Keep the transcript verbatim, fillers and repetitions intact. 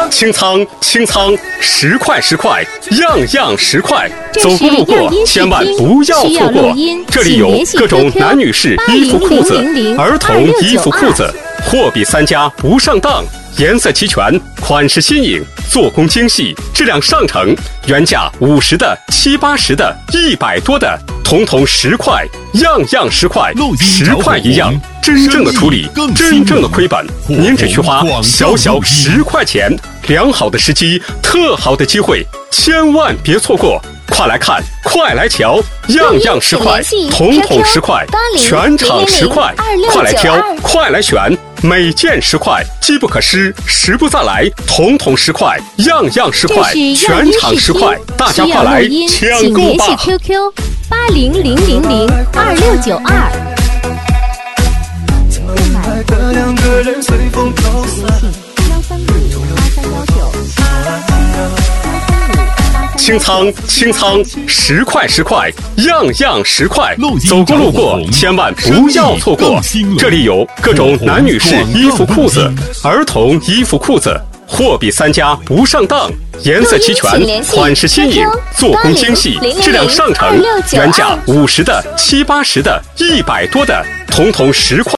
清仓清仓，十块十块，样样十块。走过路过千万不要错过，这里有各种男女士衣服裤子、儿童衣服裤子，货比三家不上当，颜色齐全，款式新颖，做工精细，质量上乘，原价五十的、七八十的、一百多的，统统十块，样样十块，十块一样。真正的处理，真正的亏本，您只需花小小十块钱，良好的时机，特好的机会，千万别错过！快来看，快来瞧，样样十块，统统十块，全场十块，快来挑，快来选，每件十块，机不可失，时不再来，统统十块，样样十块，全场十块，大家快来抢购吧！ Q Q 八零零零零二六九二。 的两个人随风飘散。 清仓清仓，十块十块，样样十块。走过路过千万不要错过，这里有各种男女士衣服裤子、儿童衣服裤子，货比三家不上当，颜色齐全，款式新颖，做工精细，质量上乘，原价五十的、七八十的、一百多的，统统十块。